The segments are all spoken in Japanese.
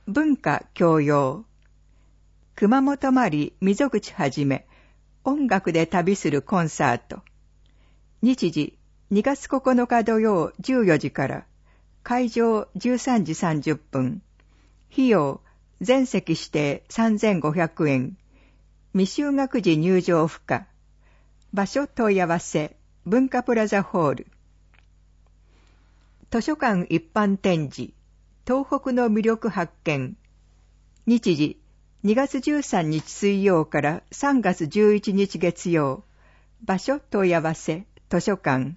文化教養。熊本まり溝口はじめ、音楽で旅するコンサート。日時、2月9日土曜14時から、会場13時30分。費用、全席指定3500円。未就学時入場不可。場所問い合わせ、文化プラザホール。図書館一般展示、東北の魅力発見。日時、2月13日水曜から3月11日月曜。場所問い合わせ、図書館。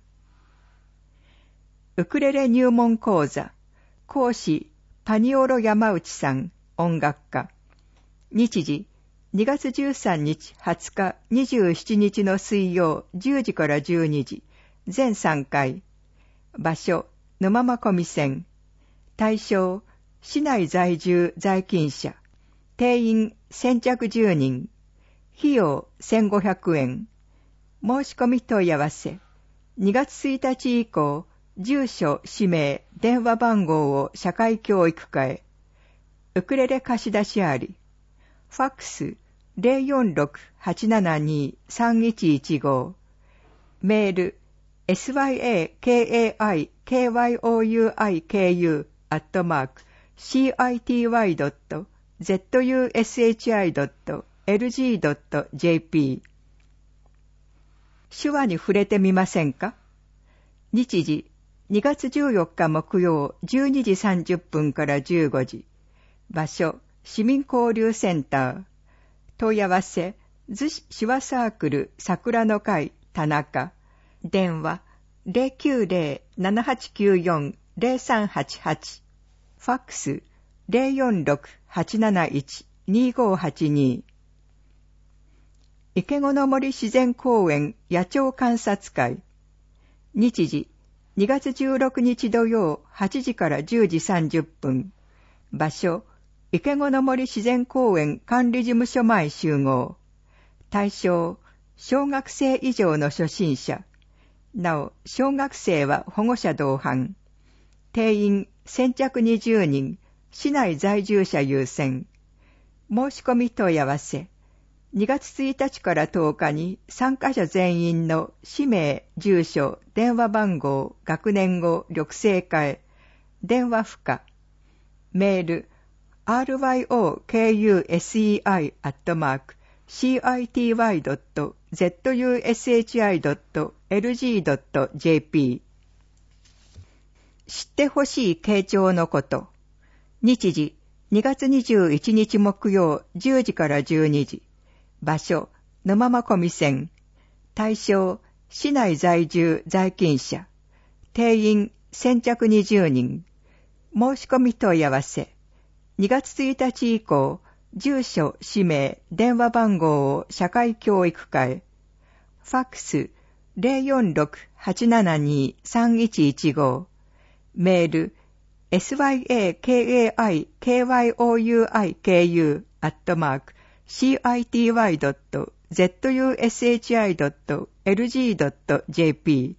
ウクレレ入門講座。講師、パニオロ山内さん、音楽家。日時、2月13日、20日、27日の水曜、10時から12時。全3回。場所、沼間込線。対象、市内在住在勤者。定員先着10人。費用1500円。申し込み問い合わせ。2月1日以降、住所、氏名、電話番号を社会教育課へ。ウクレレ貸し出しあり。ファックス 046-872-3115。メール syakaikyouiku@city.zushi.lg.jp。 手話に触れてみませんか？日時、2月14日木曜12時30分から15時。場所、市民交流センター。問い合わせ、逗子手話サークル桜の会田中。電話、090-7894-0388。ファックス、046-871-2582。池子の森自然公園野鳥観察会。日時、2月16日土曜8時から10時30分。場所、池子の森自然公園管理事務所前集合。対象、小学生以上の初心者。なお、小学生は保護者同伴。定員先着20人、市内在住者優先。申し込み問い合わせ。2月1日から10日に参加者全員の氏名、住所、電話番号、学年号、緑生課へ。電話不可。メール、ryokusei@city.zushi.lg.jp。 知ってほしい慶長のこと。日時、2月21日木曜10時から12時。場所、沼間込線。対象、市内在住在勤者。定員先着20人。申し込み問い合わせ。2月1日以降、住所、氏名、電話番号を社会教育課へ。ファックス 046-872-3115。メール syakaikyouiku@city.zushi.lg.jp。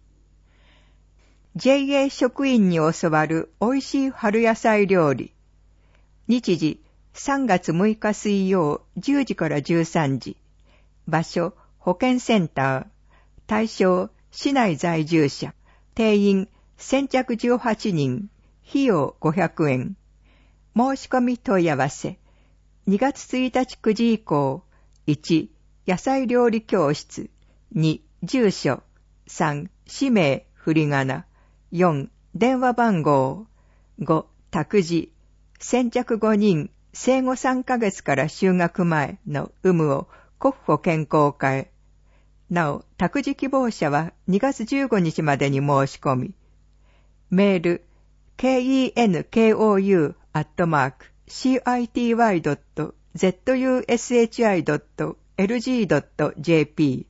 JA 職員に教わる美味しい春野菜料理。日時、3月6日水曜10時から13時。場所、保健センター。対象、市内在住者。定員、先着18人。費用500円。申し込み問い合わせ。2月1日9時以降。1、野菜料理教室。2、住所。3、氏名、振り仮名。4、電話番号。5、託児。先着5人、生後3ヶ月から就学前の有無を国保健康課へ。なお、託児希望者は2月15日までに申し込み。メール、kenkou@city.zushi.lg.jp。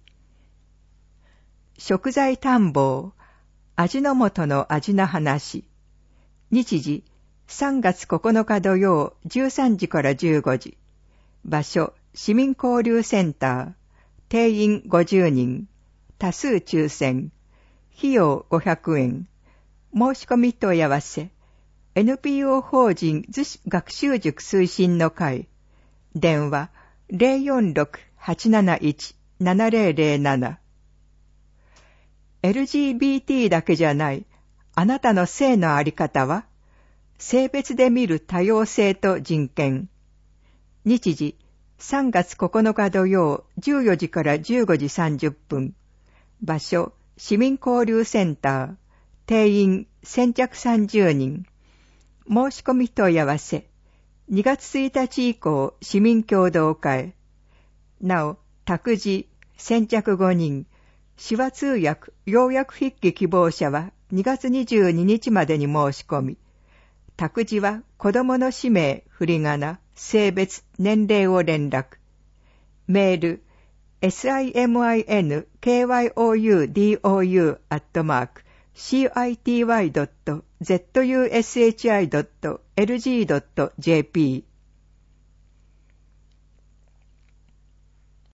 食材探訪、味の素の味の話。日時、3月9日土曜13時から15時。場所、市民交流センター。定員50人。多数抽選。費用500円。申し込み問い合わせ。 NPO 法人図書学習塾推進の会、電話 046-871-7007。LGBT だけじゃない、あなたの性のあり方は、性別で見る多様性と人権。日時、3月9日土曜14時から15時30分。場所、市民交流センター。定員、先着30人。申し込み問い合わせ。2月1日以降、市民共同会。なお、託児、先着5人。手話通訳、要約筆記希望者は2月22日までに申し込み。託児は子供の氏名、振り仮名、性別、年齢を連絡。メール、siminkyouDou@city.zushi.lg.jp